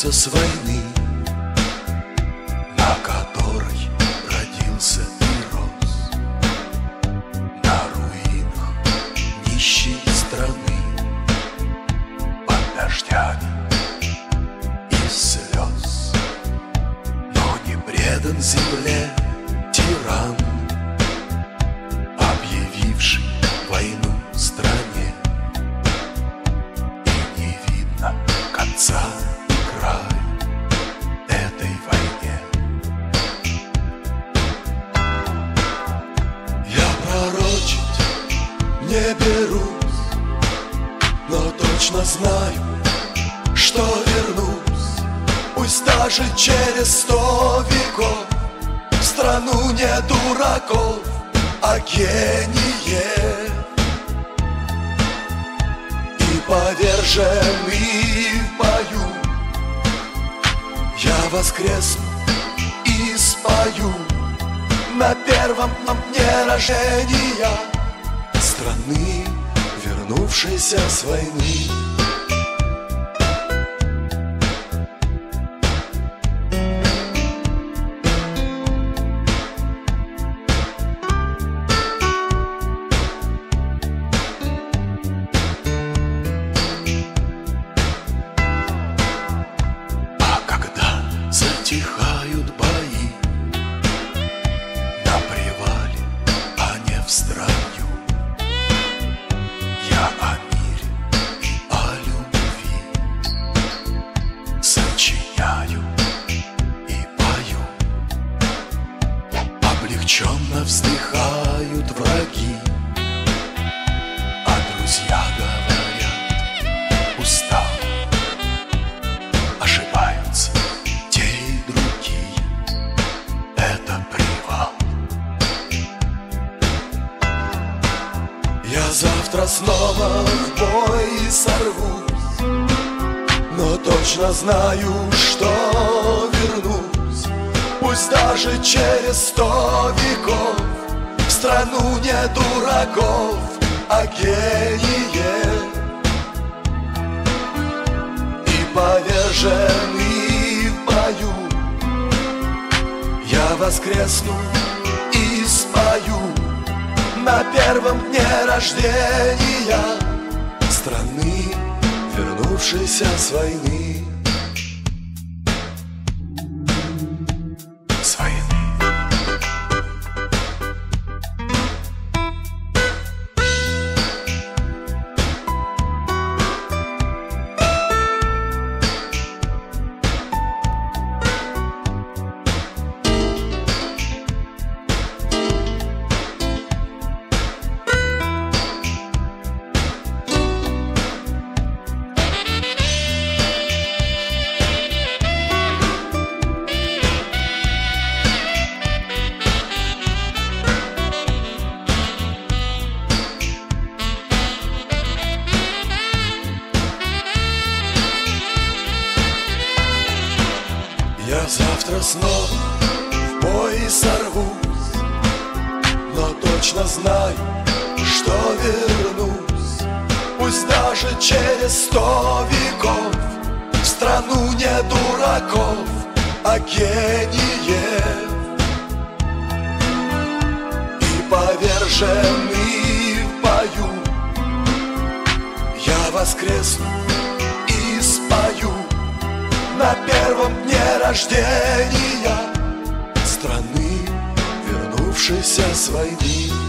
вернулся с войны, на которой родился и рос, на руинах нищей страны, под дождями и слез. Но не предан земле тиран, объявивший войну стране, и не видно конца и края этой войне. Я пророчить не берусь, но точно знаю, что вернусь, пусть даже через 100 веков, в страну не дураков, а гение. И поверженный в бою я воскресну и спою на первом дне рождения страны, вернувшейся с войны. Затихают бои на привале, а не в строю. Я о мире и о любви сочиняю и пою. Облегченно вздыхают враги, а друзья говорят: устал. Ошибаются я завтра снова в бой сорвусь, но точно знаю, что вернусь, пусть даже через 100 веков, в страну не дураков, а гение. И поверженный в бою я воскресну и спою на первом дне рождения страны, вернувшейся с войны. С войны. Я завтра снова в бой сорвусь, но точно знаю, что вернусь, пусть даже через 100 веков, в страну не дураков, а гениев. И поверженный в бою я воскресну и спою на первом дне рождения страны, вернувшейся с войны.